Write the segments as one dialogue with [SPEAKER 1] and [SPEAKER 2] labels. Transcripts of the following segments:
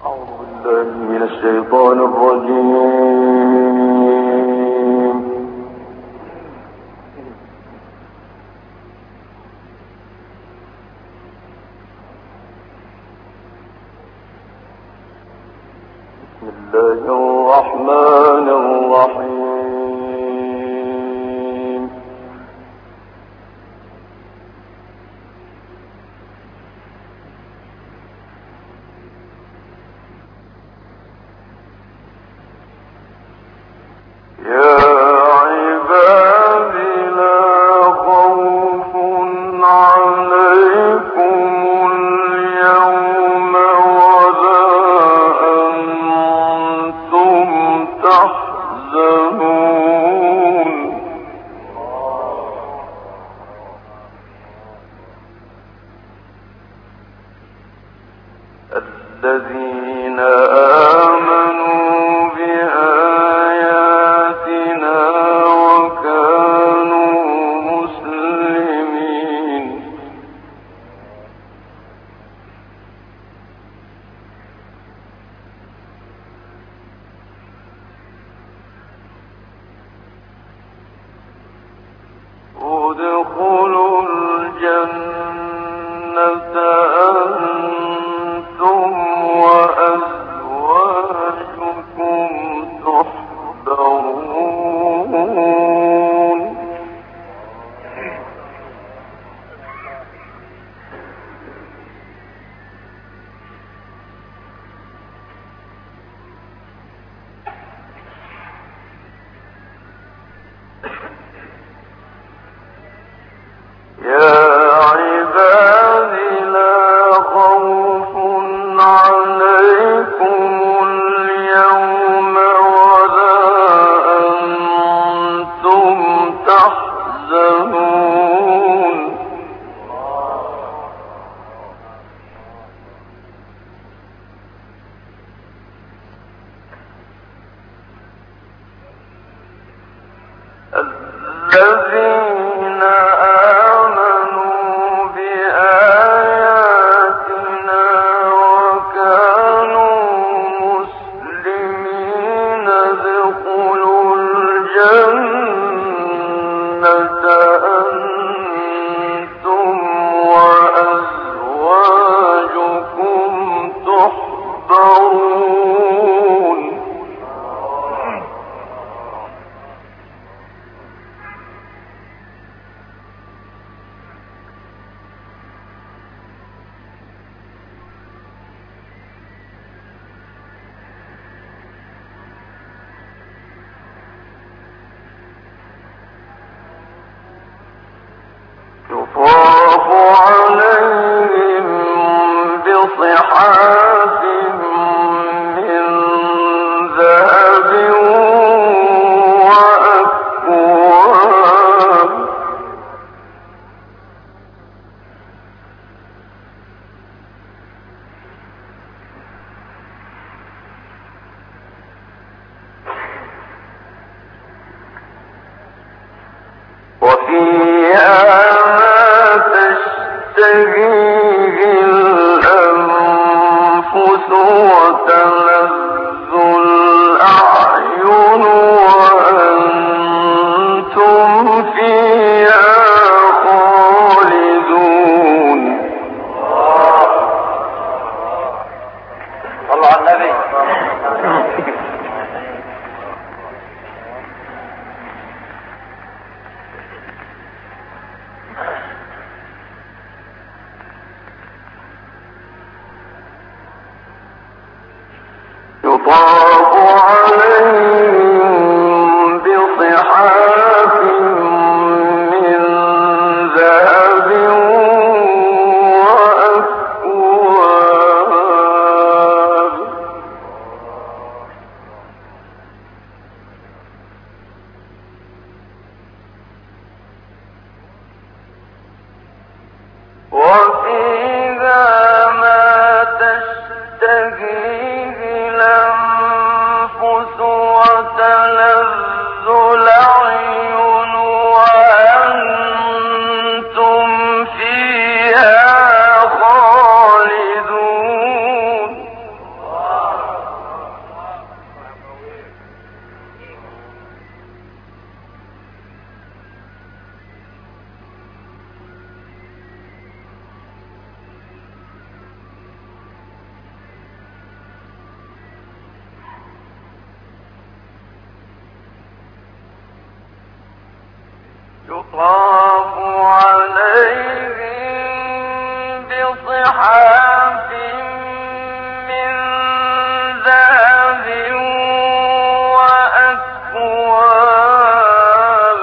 [SPEAKER 1] من الشيطان الرجيم. بسم الله الرحمن الرحيم. يا عباد لا خوف عليكم اليوم ولا أنتم تحزنون. الذين آمنوا بآياتنا وكانوا مسلمين. ادخلوا الجنة أنتم وأزواجكم تحبرون. يا عباد لا خوف عليكم اليوم ولا أنتم تحزنون. الذين آمنوا بآياتنا وكانوا مسلمين ادخلوا الجنة أنتم وأزواجكم تحبرون. يطاف عليهم بصحاف من ذهب وأكواب. وفيها تشتهيه الأنفس وتلذ الأعين وأنتم فيها خالدون. صلوا على النبي. يطاف عليهم بصحاف من ذهب وأكواب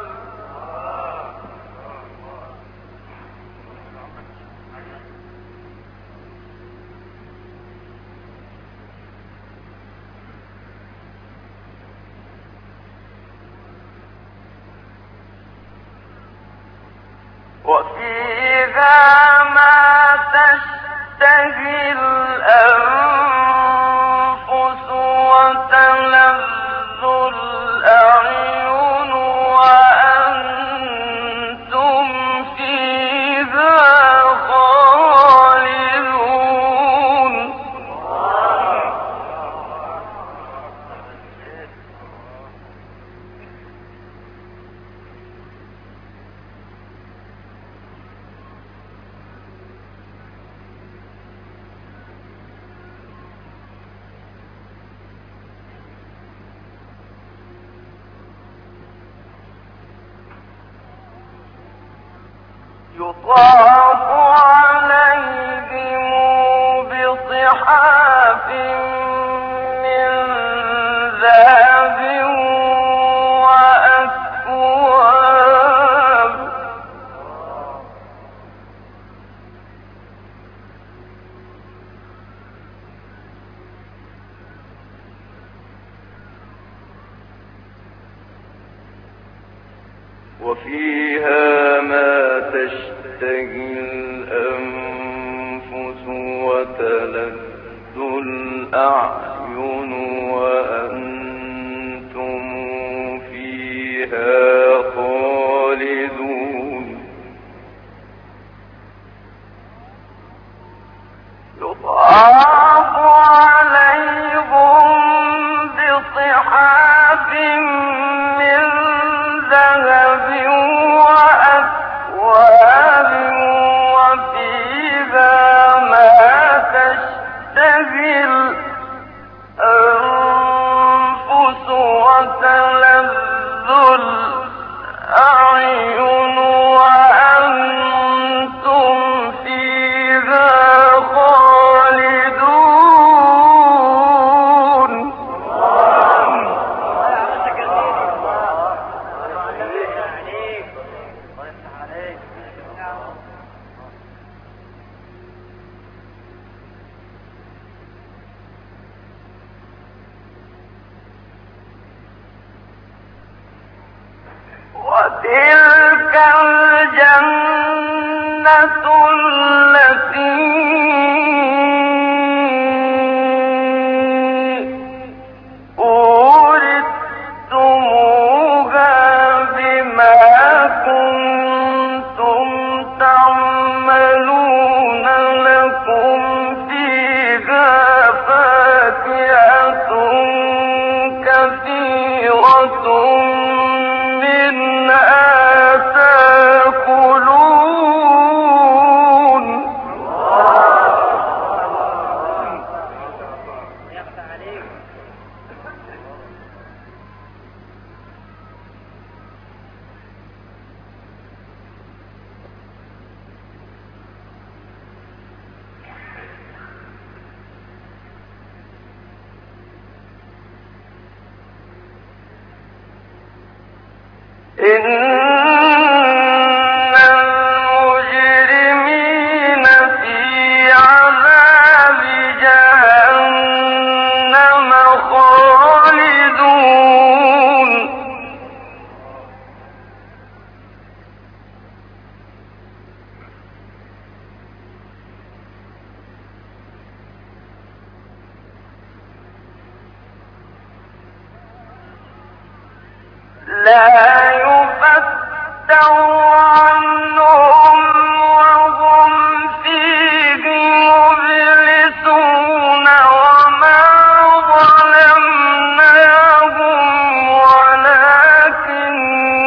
[SPEAKER 1] وفيها ما تشتهي الأنفس وتلذ الأعين وأنتم فيها خالدون يطاف عليهم بصحاف من ذهب وأكواب وفيها ما تشتهي الأنفس وتلذ الأعين وأنتم فيها خالدون يطاف عليهم بصحاف من ذهب وأكواب وفيها ما تشتهي الأنفس وتلذ الأعين وأنتم فيها خالدون وتلك الجنة التي أورثتموها بما كنتم تعملون لكم فيها فاكهة كثيرة منها تأكلون إن المجرمين في عذاب جهنم خالدون لا يفتر عنهم وهم فيه مبلسون وما ظلمناهم ولكن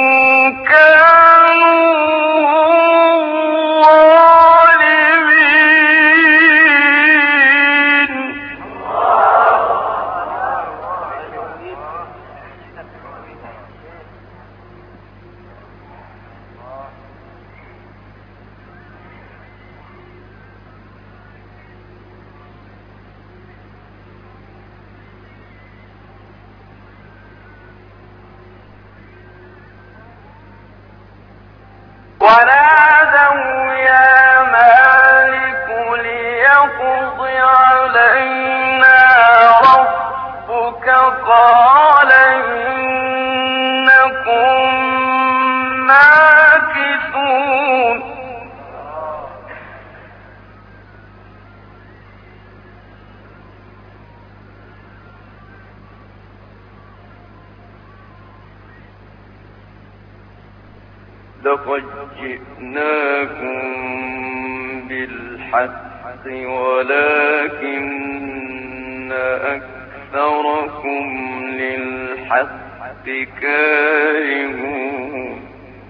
[SPEAKER 1] كانوا ظالمين ونادوا يا مالك ليقض علينا ربك قال إنكم ماكثون لقد جئناكم بالحق ولكن أكثركم للحق كارهون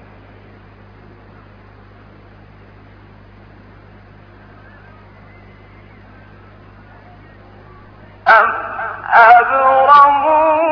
[SPEAKER 1] أم أبرموا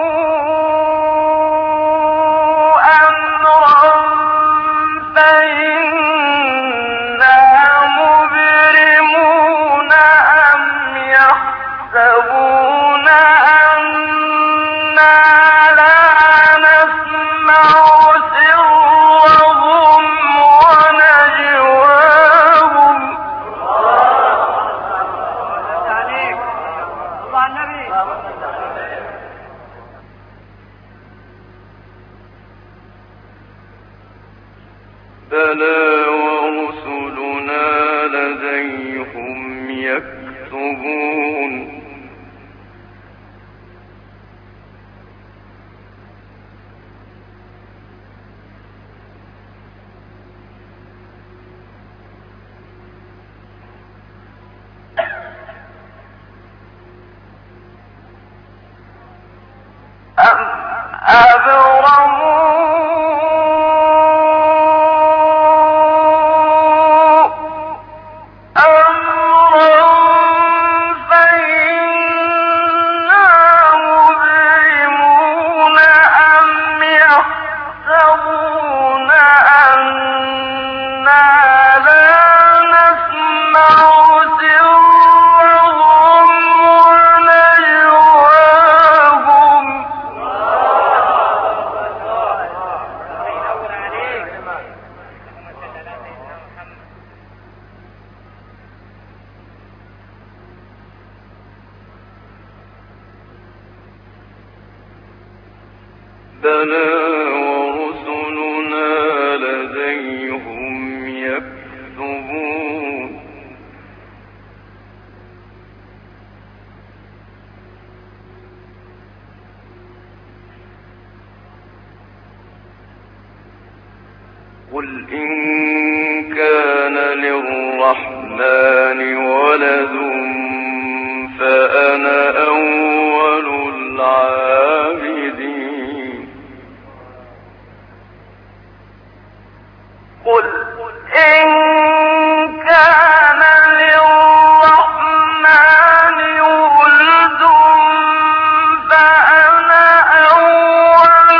[SPEAKER 1] بلى ورسلنا لديهم يكتبون أم أبرموا بلى ورسلنا لديهم يكتبون قل إن كان للرحمن ولد فأنا أول العابدين قل إن كان للرحمن ولد فأنا أول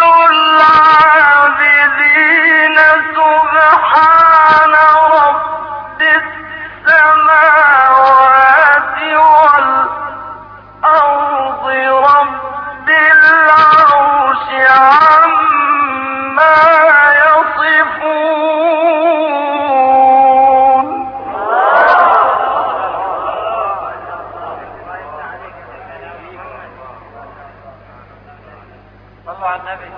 [SPEAKER 1] العابدين سبحان رب السماوات والأرض رب العرش عما يصفون صلوا على النبي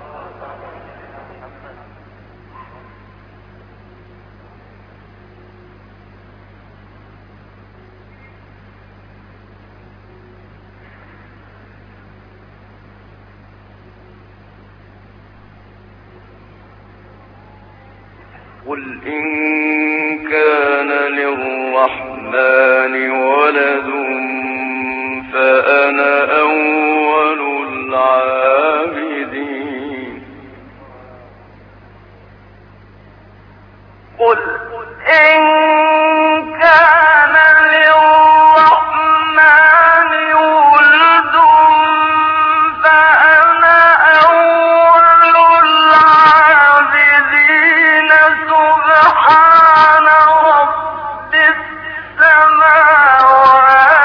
[SPEAKER 1] قل إن كان للرحمن ولد فأنا أول العابدين قل إن كان للرحمن ولد فأنا أول العابدين سبحان رب السماوات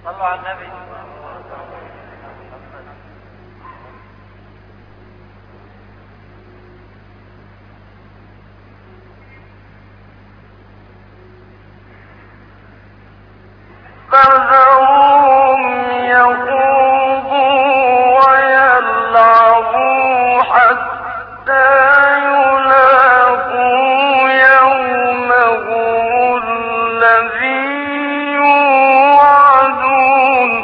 [SPEAKER 2] صلوا على النبي.
[SPEAKER 1] فذرهم يخوضوا ويلعبوا حتى يلاقوا يومهم الذي يوعدون.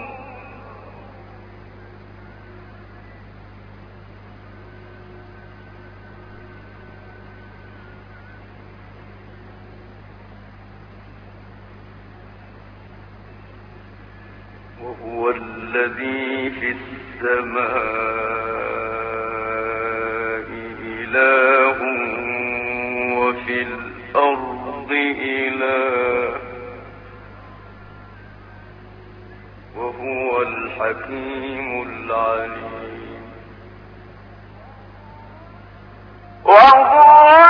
[SPEAKER 1] وهو الذي في السماء إله وفي الأرض إله وهو الحكيم العليم. وهو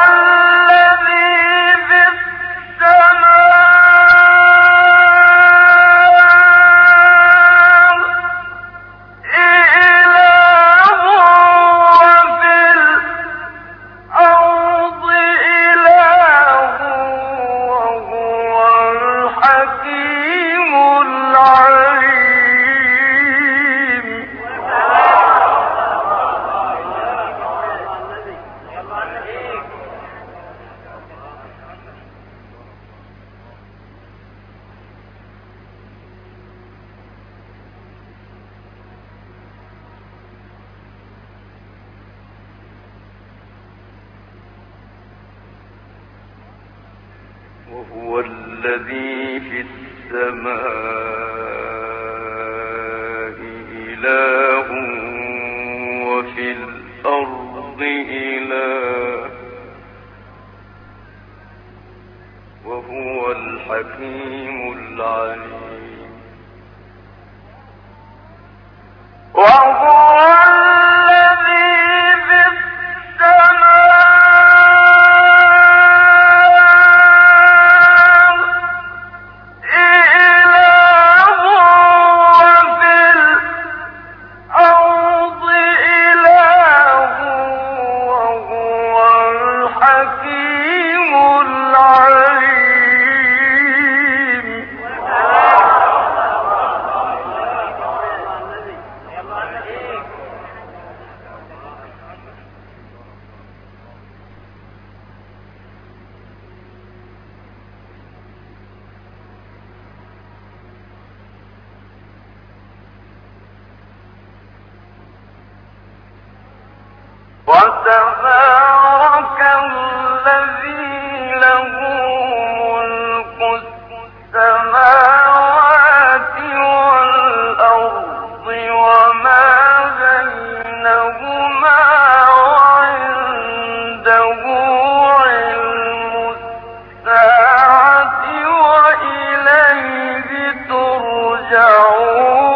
[SPEAKER 1] وهو الذي في السماء إله وفي الأرض إله وهو الحكيم العليم. وهو وتبارك الذي له ملك السماوات والأرض وما بينهما وعنده علم الساعة وإليه ترجعون.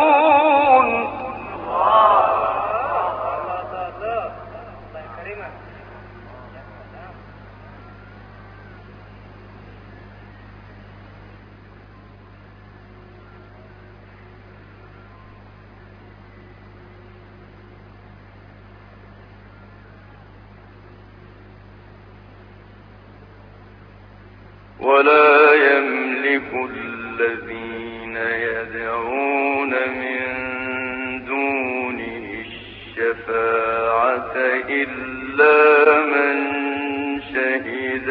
[SPEAKER 1] ولا يملك الذين يدعون من دونه الشفاعة إلا من شهد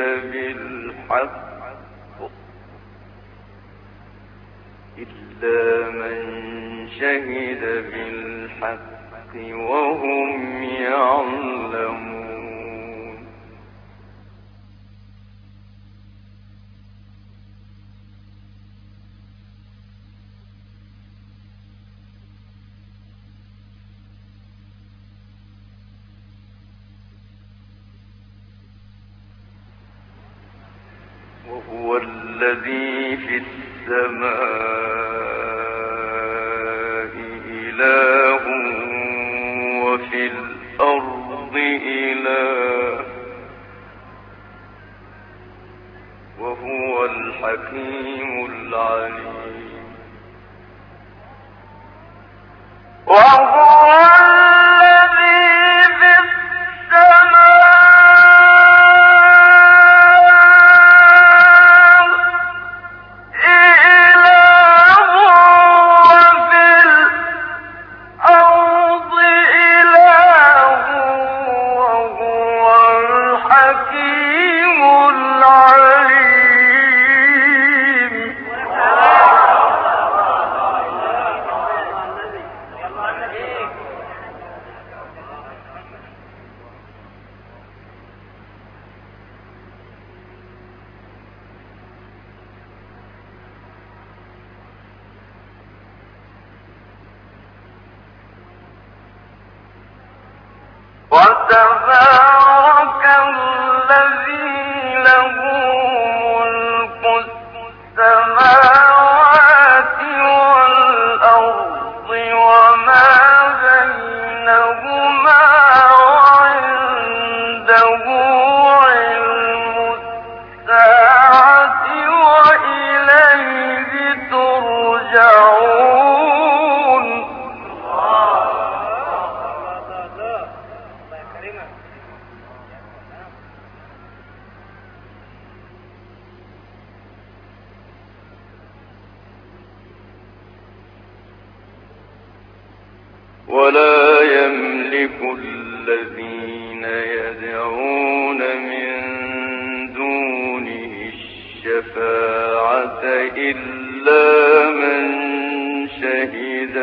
[SPEAKER 1] بالحق وهم يعلمون. وهو الذي في السماء إله وفي الأرض إله وهو الحكيم العليم. وتبارك الذي له ملك السماوات والأرض وما بينهما وعنده علم الساعة وإليه ترجعون. ولا يملك الذين يدعون من دونه الشفاعة إلا من شهد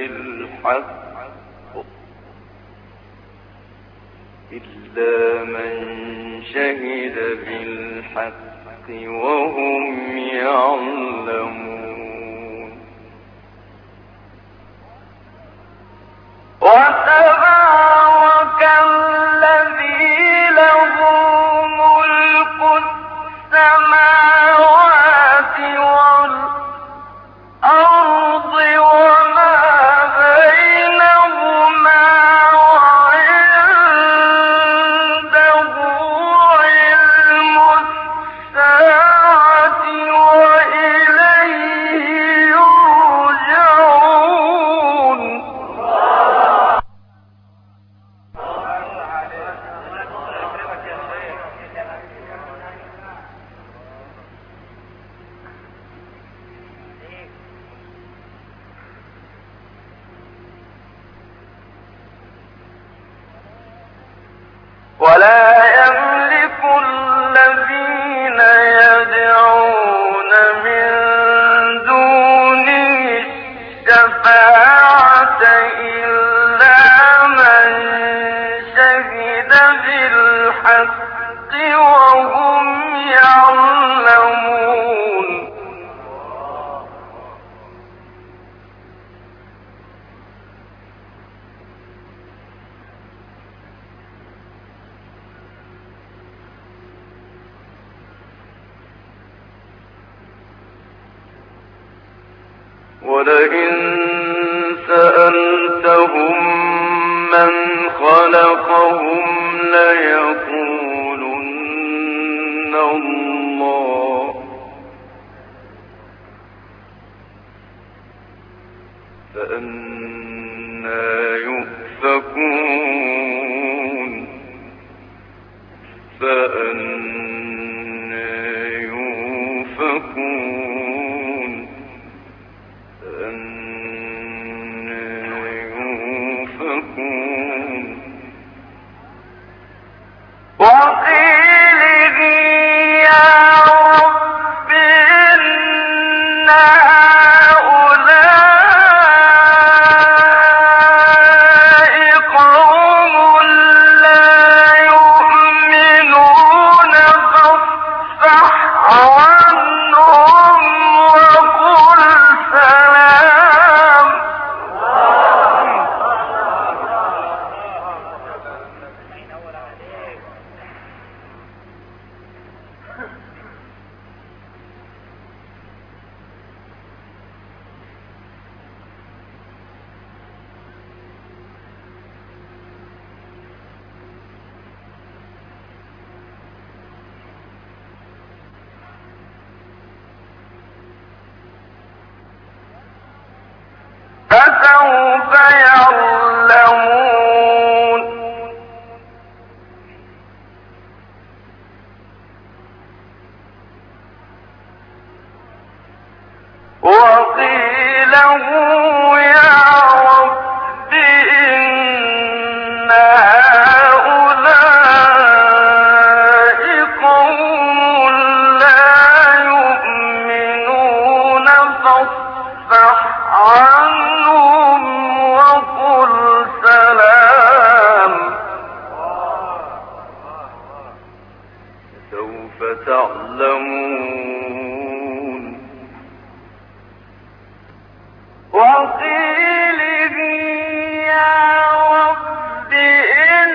[SPEAKER 1] بالحق وهم يعلمون. وتبارك الذي له ملك السماوات والأرض وما بينهما وعنده علم الساعة وإليه يرجعون. ولا يملك الذين يدعون من دونه الشفاعة إلا من شهد بالحق وهم يعلمون. ولئن سألتهم من خلقهم ليقولن الله فأنى يؤفكون. وقيله يا رب إن هؤلاء قوم لا يؤمنون فاصفح عنهم وقيله يا رب إن هؤلاء قوم لا يؤمنون فاصفح عنهم وقل سلام سوف تعلمون وقيله يا رب إن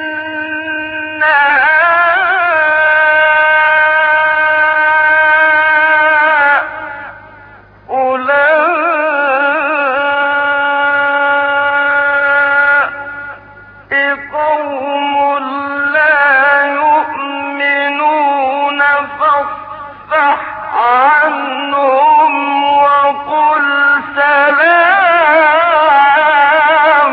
[SPEAKER 1] هؤلاء قوم لا يؤمنون فاصفح عنهم وقل سلام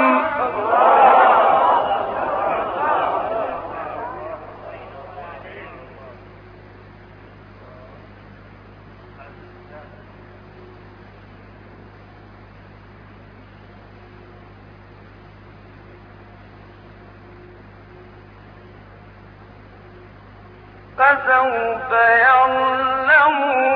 [SPEAKER 1] فسوف يعلمون